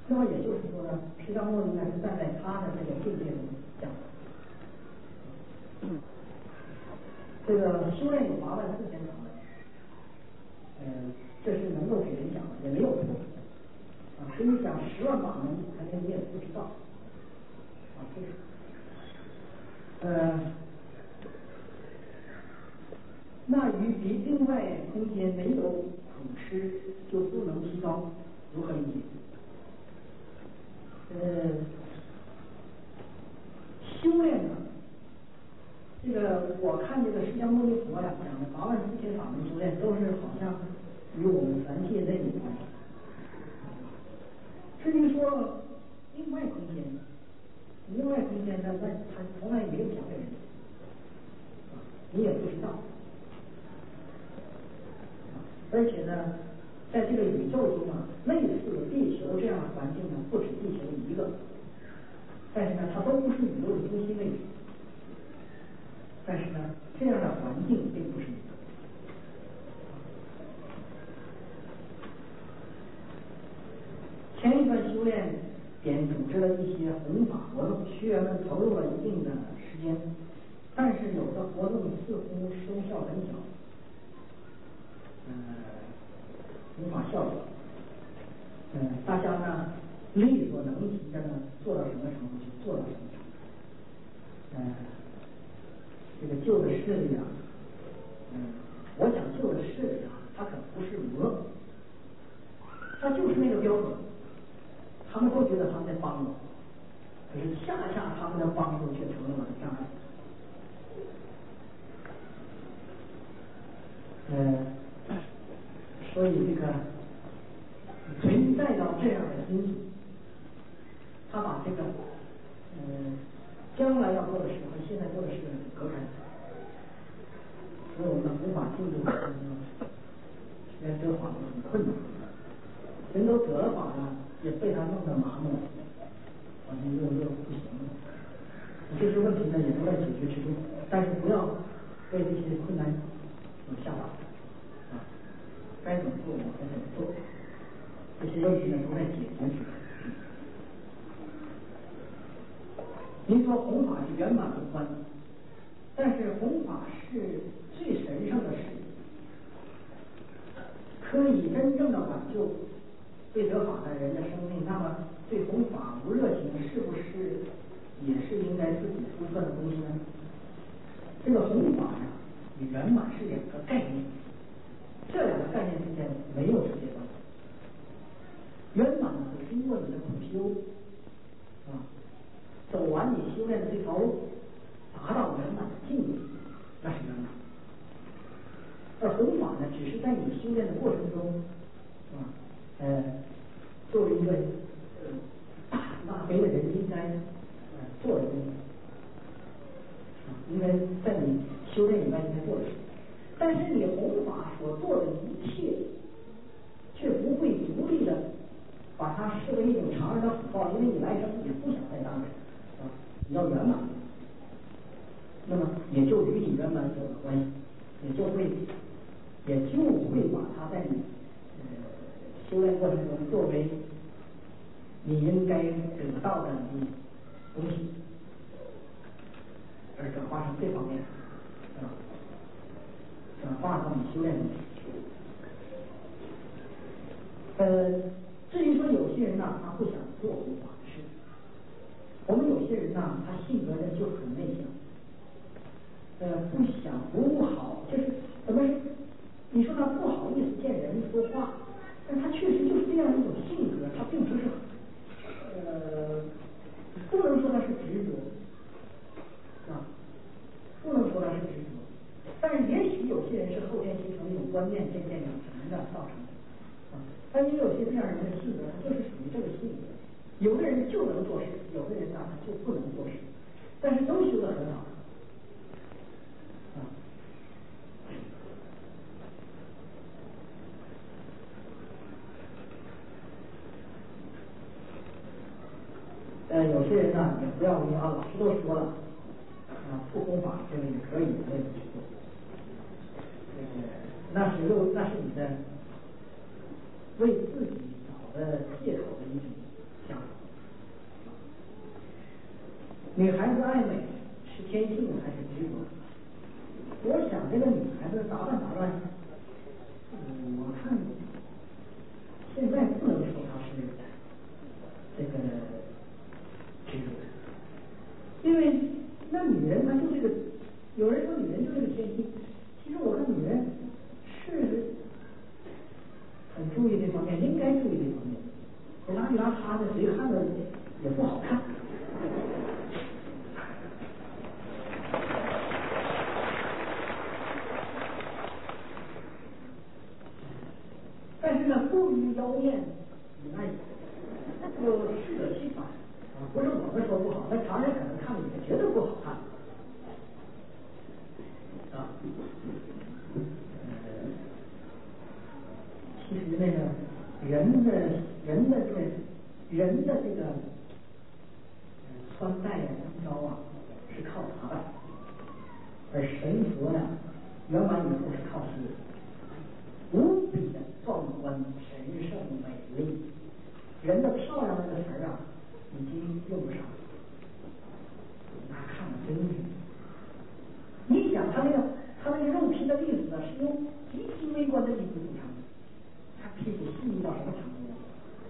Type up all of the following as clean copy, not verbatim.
那么也就是说呢，释迦牟尼呢是站在他的这个境界中讲。这个修炼有84000法门，这是能够给人讲的，也没有错。给你讲10万法门，肯定你也不知道。那与比另外空间没有苦吃就不能提高，如何理解？修炼呢，这个我看这个释迦牟尼佛呀讲的84000法门修炼，都是好像与我们凡界人有关系。至于说另外空间呢，他从来没有讲给人，你也不知道。而且呢，在这个宇宙中啊，类似地球这样的环境呢，不止地球一个，但是呢，它都不是宇宙的中心位置。但是呢，这样的环境并不是一个。前一段修炼点组织了一些弘法活动，学员们投入了一定的时间，但是有的活动似乎收效很小。弘法效果，大家呢力所能及的呢，做到什么程度就做到什么程度。这个救的势力啊，我想救的势力啊，它可不是魔，它就是那个标准。他们都觉得他们在帮我，可是恰恰他们的帮助却成了我的障碍。所以这个存在到这样的因素，他把这个将来要做的事和现在做的事隔开，所以我们的弘法进度得法很困难，人都得了法了，也被他弄得麻木，好像又不行了。这些问题呢也都在解决之中，但是不要被这些困难吓倒。该怎么做我们该怎么做，这些问题呢都在解决之中。您说弘法是圆满无关，但是弘法是最神圣的事，可以真正的挽救未得法的人的生命。那么对弘法无热情，是不是也是应该自己出色的东西呢？这个弘法呀与圆满是两个概念，这两个概念之间没有直接关系。圆满呢是经过你的苦修走完你修炼的这条路，达到圆满的境界，那是圆满。而弘法呢，只是在你修炼的过程中作为一个大悲的人应该做的东西，应该在你修炼以外应该做的事。但是你弘法所做的一切，却不会独立的把它视为一种常人的福报，因为你来生也不想再当人你要圆满，那么也就与你圆满有了关系，也就会把它在你修炼过程中作为你应该得到的东西，而转化成这方面转化到你修炼中。至于说有些人呢，他不想做弘法的事，我们有些人呢，他性格呢就很内向，不好，就是怎么说？你说他不好意思见人说话，但他确实就是这样一种性格，他并不是不能说他是执着不能说他是执着，但是也许有些人是后天形成的一种观念渐渐养成的造成的但也有些这样人的性格，他就是属于这个性格。有的人就能做事，有的人呢他就不能做事，但是都修得很好有些人呢也不要因为老师都说了不弘法这个也可以那种去做，那是你的为自己找的借口的一种女孩子爱美是天性还是执着？我想这个女孩子打扮，我看现在不能说她是这个执着，因为那女人她就这个，有人说女人就这个天性，其实我看女人是很注意这方面，应该注意这方面。邋里邋遢的，谁看着也不好看。但是呢，过于妖艳，那就适得其反啊。不是我们说不好，那常人可能看了也觉得不好看啊。其实那个人的这个穿戴啊、衣着啊是靠打扮，而神佛呢，圆满以后是靠修，无比的壮观、神圣、美丽。人的漂亮这个词儿啊，已经用不上了，那看着真是。你想他那个肉皮的粒子呢，是用极其微观的粒子组成的，他皮肤细腻到什么程度呢？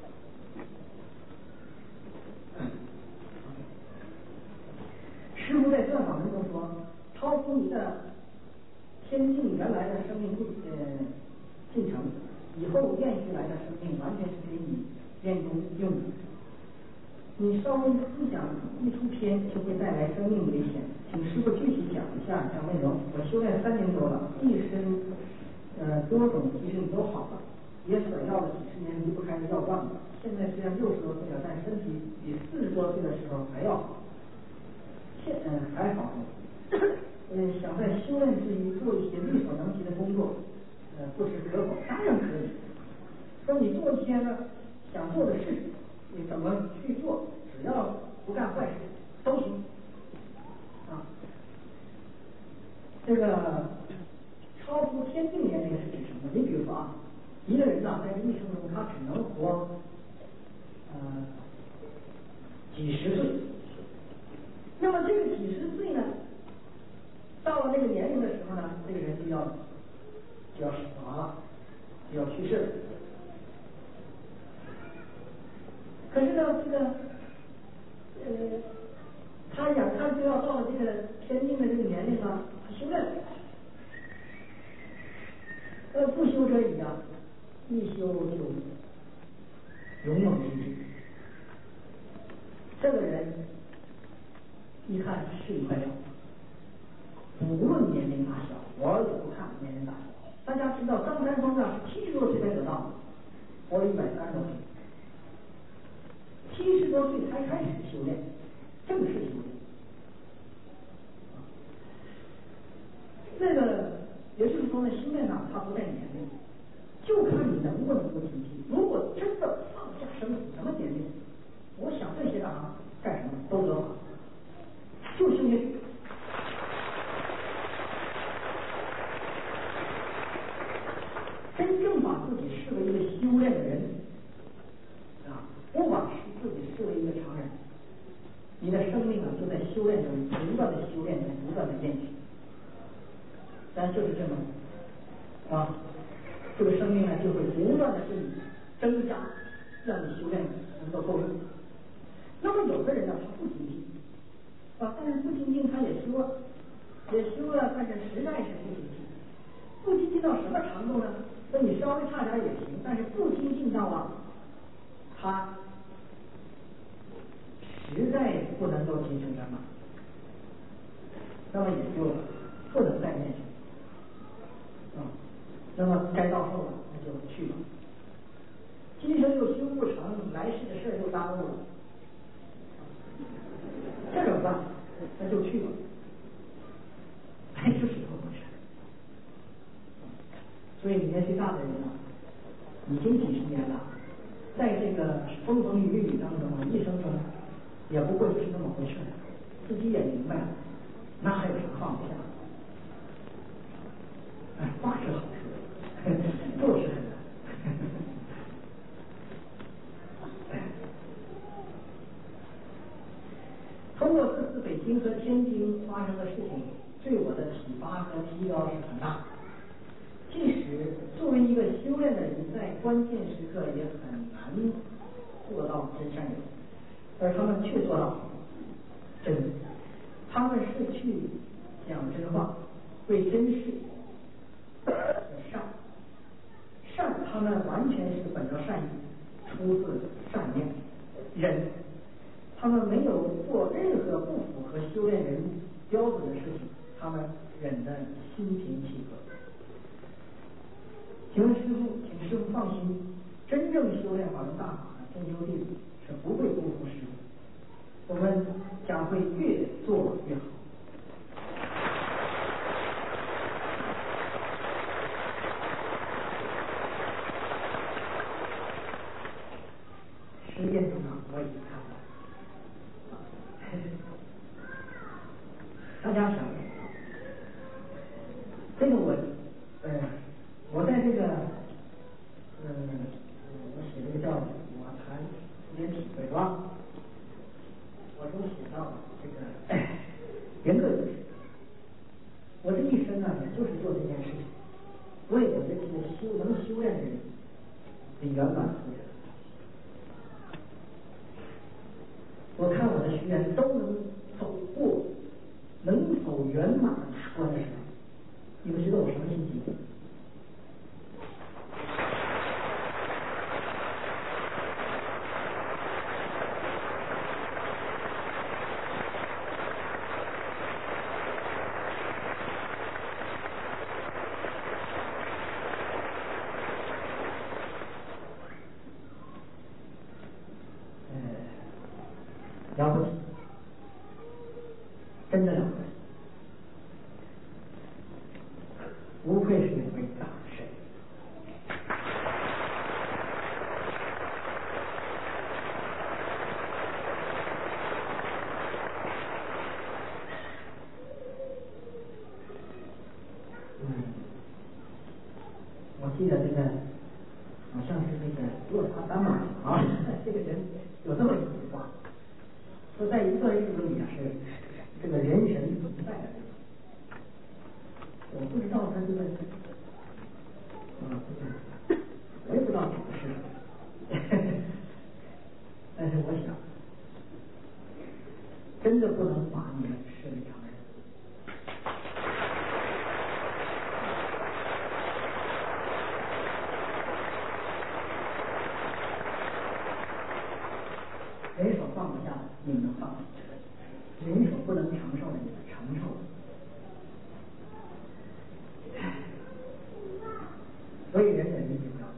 师父在专访中说，超出你的天性原来的生命进程，以后练习来的生命完全是给你练功用的。你稍微思想一出偏，就会带来生命危险。请师父具体讲一下内容。我修炼3年多了，一身多种疾病都好了，也舍药了几十年离不开的药罐子。现在虽然60多岁了，但身体比40多岁的时候还要好。还好。想在修炼之余做一些力所能及的工作，不知可否？当然可以。说你做一些呢想做的事情，你怎么去做？只要不干坏事都行啊。这个超出天定年龄是指什么？你比如说啊，一个人呢，在这一生中他只能活几十岁。那么这个几十岁呢，到了这个年龄的时候呢，这个人就要死亡了，就要去世了。可是呢，这个他眼看就要到了这个天定的这个年龄了，他修炼，不修则已啊，一修就勇猛无比。这个人一看是一块料，无论年龄大小，我也不看年龄大小。大家知道张三丰啊是70多岁才得道的，活了130多岁，70多岁才开始修炼，正式修炼。这个也就是说呢，修炼呢它不在年龄，就看你能不能够精进。如果真的放下生死什么年龄，我想这些干什么都得法，就修炼。真正把自己视为一个修炼的人啊，不把自己视为一个常人，你的生命啊就在修炼中不断的修炼中不断的练习。但就是这么啊，这个生命呢就会不断的给你增加，让你修炼能够够用。那么有的人呢他不精进啊，但是不精进他也修了，但是实在是不精进。不精进到什么程度呢？说你稍微差点也行，但是不精进到啊，他实在不能够提升圆满，那么也就不能再练习啊。那么该到后了，那就去吧。今生又修不成，来世的事又耽误了，这怎么办？那就去吧。哎，就是这么回事。所以年纪大的人啊，已经几十年了，在这个风风雨雨当中啊，一生中也不过就是那么回事，自己也明白了，那还有什么放不下？哎，话是好说，做是很难。通过这次个修炼的人在关键时刻也很难做到真善人，而他们却做到真，他们是去讲真话，为真事善，他们完全是本着善意，出自善念。忍，他们没有做任何不符合修炼人标准的事情，他们忍得心平气和。请问师父，请师父放心，真正修炼法轮大法的真修弟子是不会辜负师父，我们将会越做越好。实践中我已经看到，大家想，这个我在这个我写这个叫我谈点体会吧，我中写到这个人格就是我这一生也就是做这件事情，为我的这个能修炼的人的圆满服务。我看我的学员都能走过能否圆满出关的时候，你们知道我什么心情？了不起，真的了不起，不愧是一位大神。我记得这个好像是这个洛萨丹玛啊，这个人有这么一句话。说在一个日子里是这个人神同在的日子，我不知道他这个我也不知道怎么是，但是我想真的不能把你们视为常人。人所放不下的，你们能放下；人所不能承受的，你们承受。所以人忍一定要。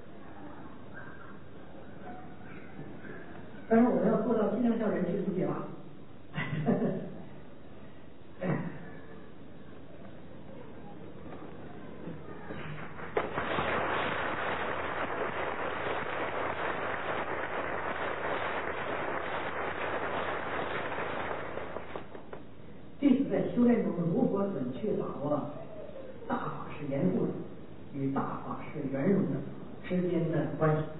但是我们要做到尽量叫人去理解吧。在修炼中如何准确把握大法是严肃的与大法是圆融的之间的关系？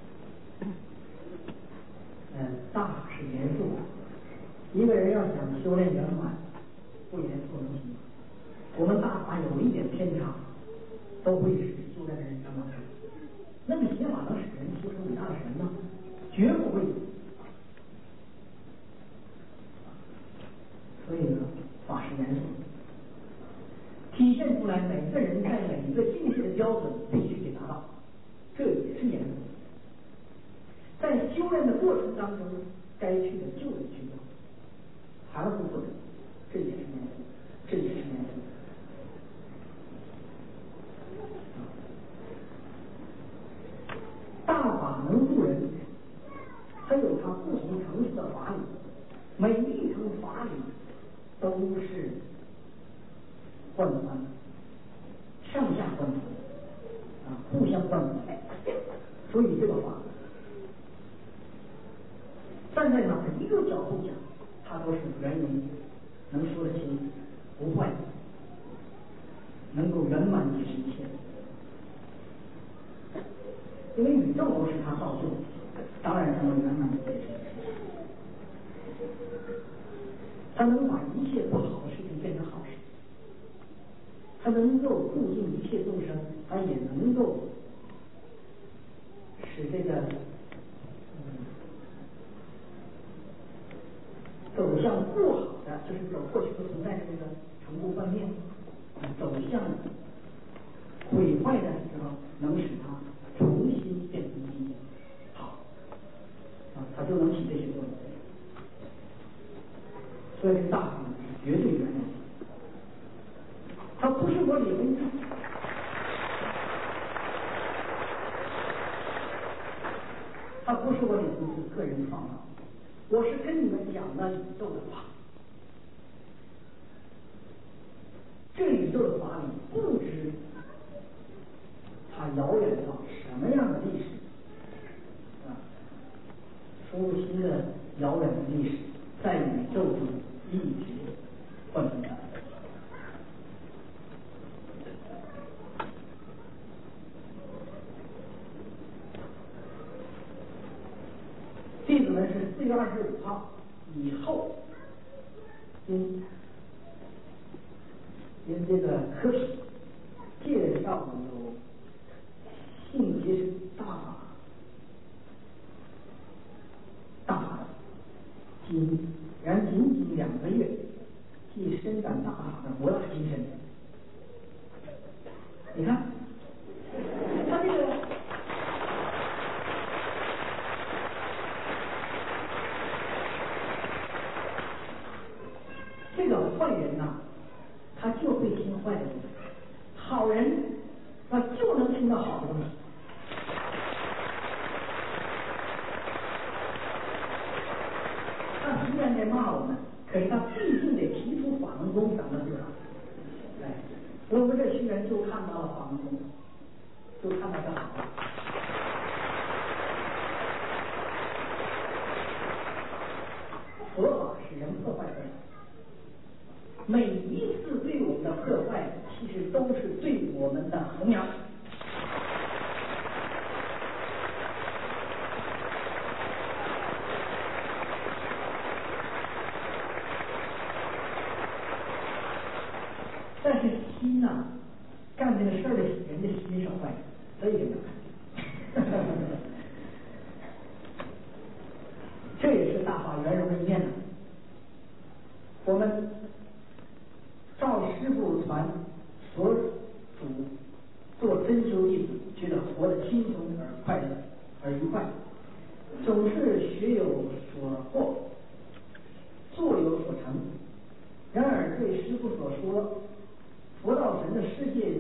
大法是严肃的，一个人要想修炼圆满，不严肃能行吗？我们大法有一点偏差，都会使修炼的人圆满。那么邪法能使人修成伟大的神吗？绝不会。所以呢，法是严肃，体现出来每个人在每一个境界的标准必须得达到，这也是严肃。在修炼的过程当中，该去的就得去做，含糊不得，这也是严肃，这也是严肃。大法能度人，它有它不同层次的法理，每一层法理都是贯穿，上下贯穿，互相贯穿。所以这个法站在哪一个角度讲，它都是圆融，能说得清，不坏，能够圆满解释一切。因为宇宙都是它造就，当然它能圆满解释一切。它能把一切不好的事情变成好事，它能够度尽一切众生，它也能够使这个走向不好的，就是走过去不存在的这个成功观念，走向毁坏的时候，能使它重新变成今天好它就能起这些作用。所以这个大法是绝对原则性，它不是我理论上，它不是我理论是个人创造，我是跟你们讲了宇宙的法。这宇宙的法理不知它遥远到什么样的历史说不清的遥远的历史，在宇宙中一直贯穿着。弟子们是4月25号以后，因这个科学介绍有性结是大法然仅2个月，即伸展大法的博大精深。你看，他这个坏人呐，他就会听坏的东西；好人就能听到好的东西。他虽然在骂我们，可是他毕竟得提出法轮功，咱们知道。我们这群人就看到了法轮功，就看到这好。佛法使人破坏不了，每一次对我们的破坏，其实都是对我们的弘扬。但是心呐，干这个事儿的人的心是坏的，这一点要看见。这也是大法圆融的一面呢。我们照师父传所嘱做真修弟子，觉得活得轻松而快乐而愉快，总是学有所获，做有所成。然而对师父所说佛道神的世界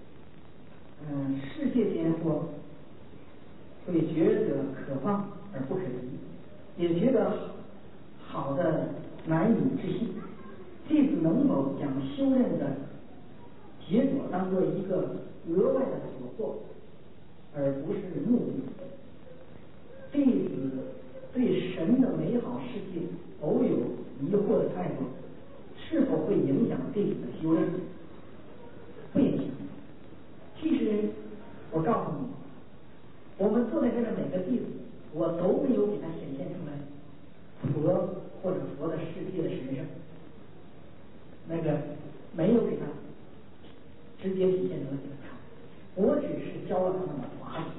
间或会觉得可望而不可及，也觉得好的难以置信。弟子能否将修炼的结果当做一个额外的所获，而不是目的？弟子对神的美好世界偶有疑惑的态度，是否会影响弟子的修炼？不影响。其实我告诉你，我们坐在这的每个弟子，我都没有给他显现出来佛或者佛的世界的神圣，那个没有给他直接体现出来给他看，我只是教了他们的法理，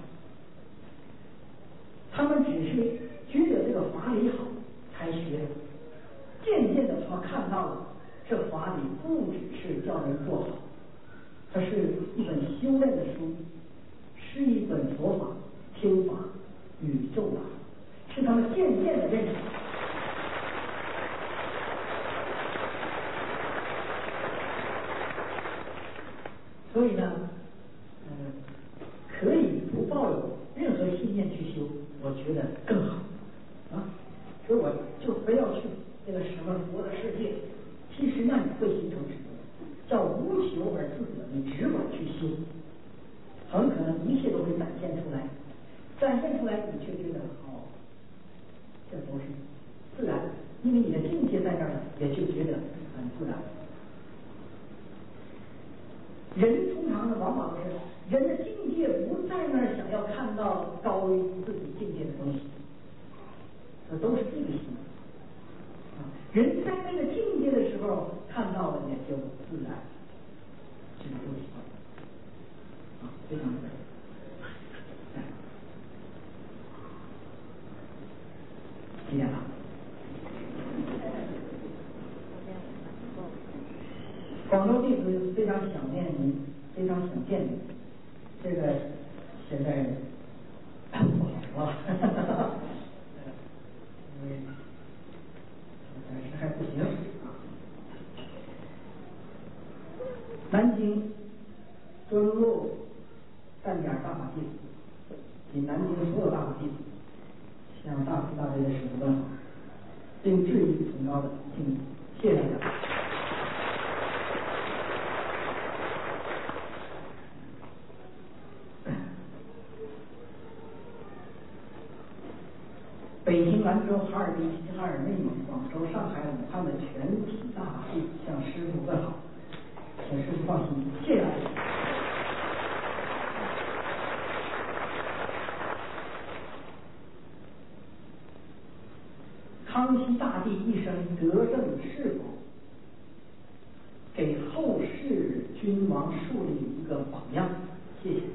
他们只是觉得这个法理好才学的，渐渐的他看到了这法理不只是叫人做好，它是一本修炼的书，是一本佛法、天法、宇宙法，是他们渐渐的认识。所以呢，可以不抱有任何信念去修，我觉得更好所以我就非要去那个什么佛的世界，其实那你会形成执着，叫无求而自得，你只管去修，很可能一切都会展现出来，展现出来你却觉得这都是自然，因为你的境界在这儿呢，也就觉得很自然。人通常呢，往往都是人的境界不在那儿，想要看到高于自己境界的东西，这都是这个心。人在那个境界的时候看到了，也就自然，这个东西非常自然。 想念您，非常想见您。这个现在不好说，因为暂时还不行啊。南京遵路站点大法弟子，及南京所有大法弟子，向大慈大悲的师父问好，并致以崇高的敬意，谢谢大家。北京、兰州、哈尔滨、齐齐哈尔、内蒙、广州、上海、武汉的全体大法弟向师父问好，请师父放心，谢谢大家。康熙大帝一生德政是否给后世君王树立一个榜样？谢谢。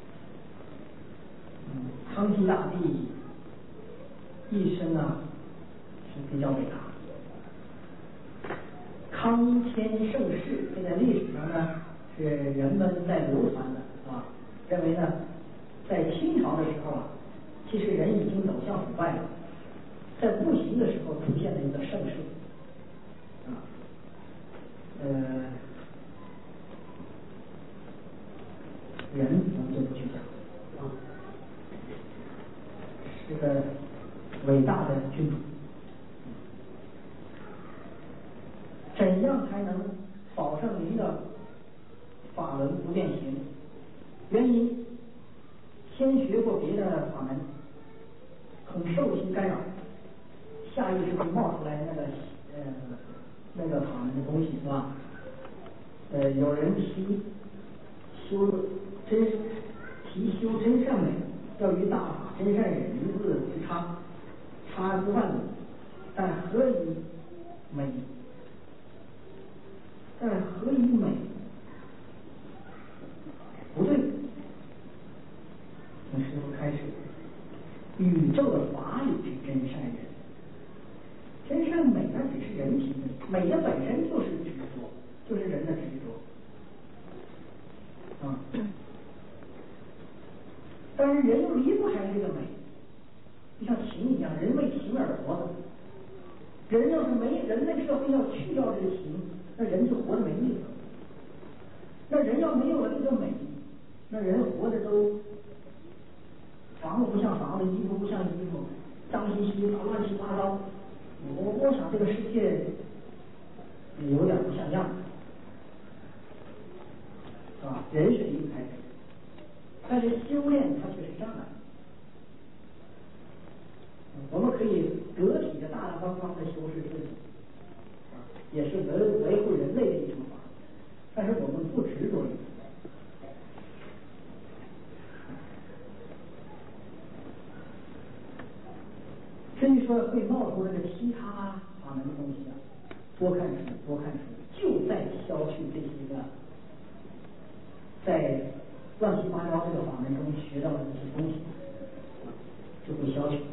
康熙大帝一生啊是比较伟大。康乾盛世，这在历史上呢是人们在流传的啊，认为呢在清朝的时候啊，其实人已经走向腐败了，在不行的时候出现了一个盛世啊，人咱们就不去讲啊，是个伟大的君主。怎样才能保证您的法轮不变形？原因先学过别的法门，恐受心干扰，下意识会冒出来那个法门的东西，是吧？有人提修真善美，要与大法真善忍一字之差，差之万里，但何以美？但何以美？不对，从师父开始，宇宙的法理是真善人，真善美那只是人体美，美的本身就是执着，就是人的执着啊。但是人又离不开这个美，就像情一样，人为情而活的。人要是没人类社会要去掉这个情，那人就活得没意思。那人要没有了这个美，那人活着都房子不像房子，衣服不像衣服，脏兮兮的，乱七八糟。我想这个世界有点不像样，是吧？人是离不开这个，但是修炼它却是这样的。我们可以得体的大大方方的修饰自己，也是维护人类的一种法，但是我们不执着于。至于说会冒出这个其他法门的东西啊，多看书，多看书，就在消去这些个在乱七八糟这个法门中学到的这些东西，就会消去。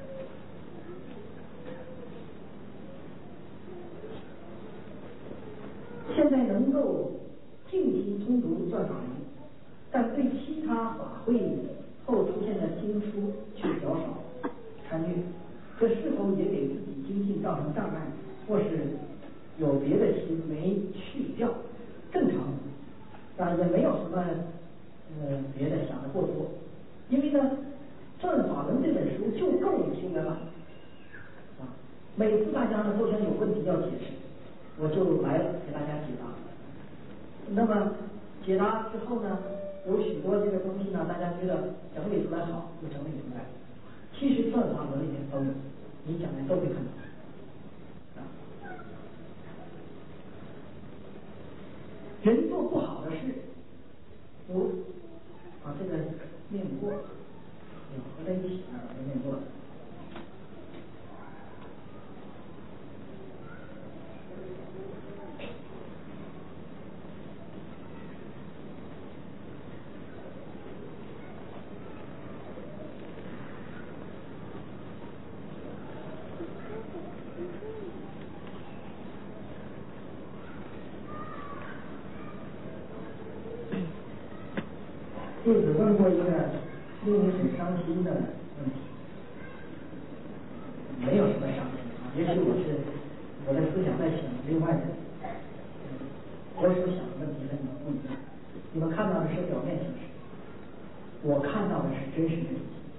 现在能够静心通读算法门，但对其他法会后出现的经书却较少参与，这是否也给自己精进造成障碍，或是有别的心没去掉？正常啊，也没有什么别的想的过多，因为呢，《转法轮》这本书就够你修圆满啊。每次大家呢都想有问题要解释，我就来了给大家解答。那么解答之后呢，有许多这个东西呢，大家觉得整理出来好，就整理出来。其实《转法轮》里面都有，你将来都会看到。人做不好的事，我把这个念过，合在一起啊，把它念过。 弟子问过一个令你很伤心的问题，没有什么伤心啊，也许我的思想在想另外的，我所想的问题和你们不一样。你们看到的是表面形式，我看到的是真实的理性。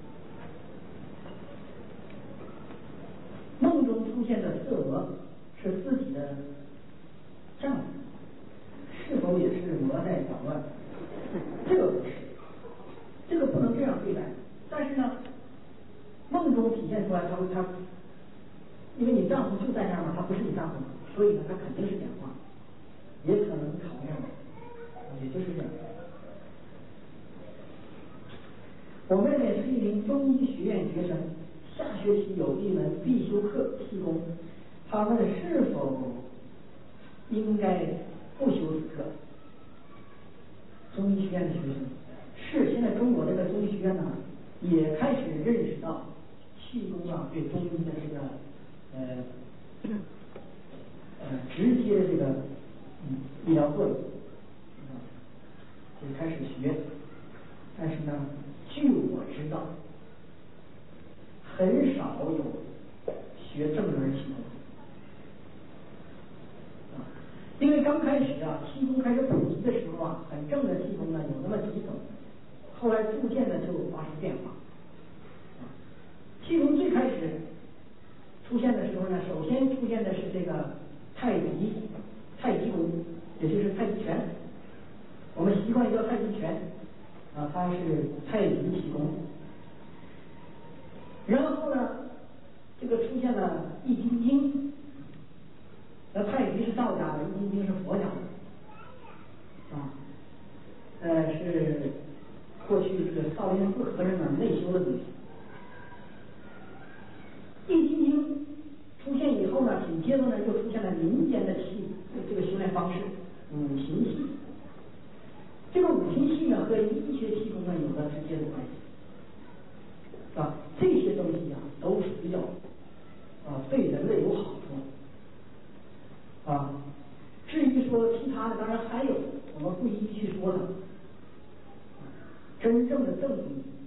梦中出现的色魔是自己的丈夫，是否也是魔在捣乱？这个不是，这个不能这样对待。但是呢，梦中体现出来，他，因为你丈夫就在那儿嘛，他不是你丈夫嘛，所以呢，他肯定是讲话，也可能考验我，也就是这样。我妹妹是一名中医学院学生，下学期有一门必修课气功，她问是否应该不修此课。中医学院的学生是现在中国这个中医学院呢，也开始认识到气功啊对中医的这个直接的这个医疗作用就开始学。但是呢，据我知道，很少有学正门气功因为刚开始啊，气功开始普及的时候啊，很正的气功呢有那么几种，后来逐渐的就发生变化。气功最开始出现的时候呢，首先出现的是这个太极功，也就是太极拳。我们习惯叫太极拳啊，它是太极气功。然后呢，这个出现了易筋经。那太极是道家的，易筋经是佛家的是过去这个少林寺和尚们内修的东西。易筋经出现以后呢，紧接着呢又出现了民间的这个修炼方式，五行系。这个五行系呢和医学气功呢有着直接的关系这些东西都是比较对人类有好处至于说其他的，当然还有我们不一一去说的。真正的正义